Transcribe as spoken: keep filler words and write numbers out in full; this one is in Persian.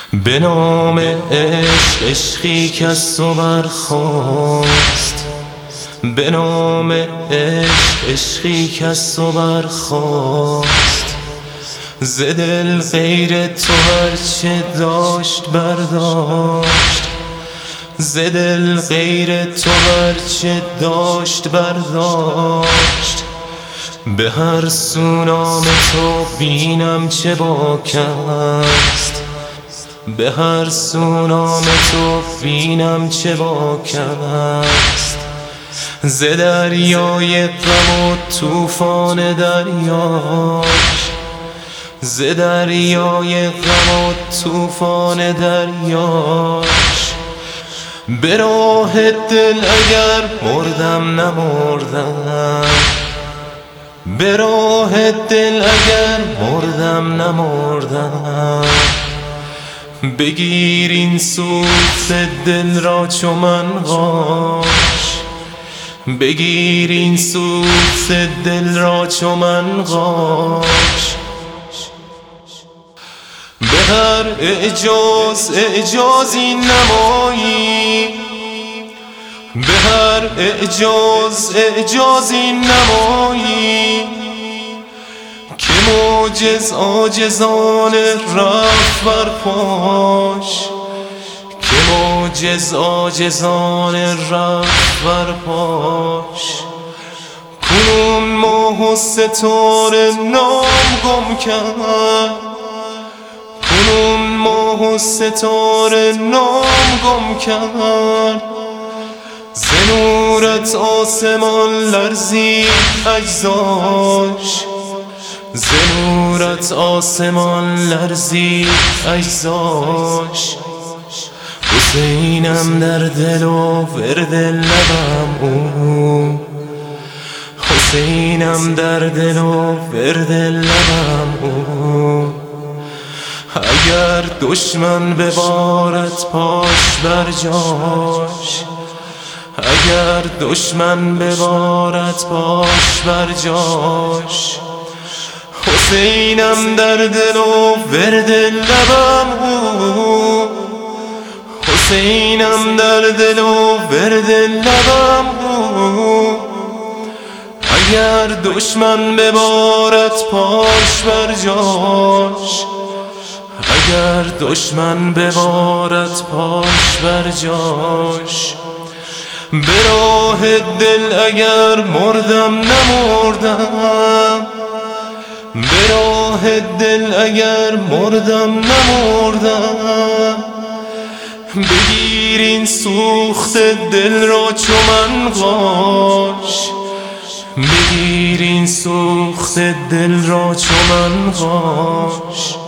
به نام عشق، عشقی که از تو برخاست. به نام عشق، عشقی که از تو برخاست. ز دل غیر تو هرچه داشت برداشت. ز دل غیر تو هرچه داشت برداشت. به هر سو نام تو بینم چه باک است. به هر سو نام تو بینم چه باک است. ز دریای غم و طوفان دریاش. ز دریای غم و طوفان دریاش. به راه دل اگر مردم نمردم. به راه دل اگر مردم نمردم. بگیر این سوخت دل را چو من غاش. بگیر این سوخت دل را چو من غاش. به هر اعجاز اعجازی نمایی. به هر اعجاز اعجازی نمایی. که معجز عاجزان رفت بر پاش. که معجز عاجزان رفت بر پاش. کنون ماه و ستاره نام گم کرد. کنون ماه و ستاره نام گم کرد. ز نورت آسمان لرزید اجزاش. ز نورت آسمان لرزید اجزاش. حسینم در دل و ورد لبم او. حسینم در دل و ورد لبم او. اگر دشمن ببارد پاش بر جاش. اگر دشمن ببارد پاش بر جاش. حسینم در دل و ورد لبم او. حسینم در دل و ورد لبم او. اگر دشمن ببارد پاش بر جاش. اگر دشمن ببارد پاش بر جاش. به راه دل اگر مردم نمردم. به راه دل اگر مردم نمردم. بگیر این سوخت دل را چو من غاش. بگیر این سوخت دل را چو من غاش.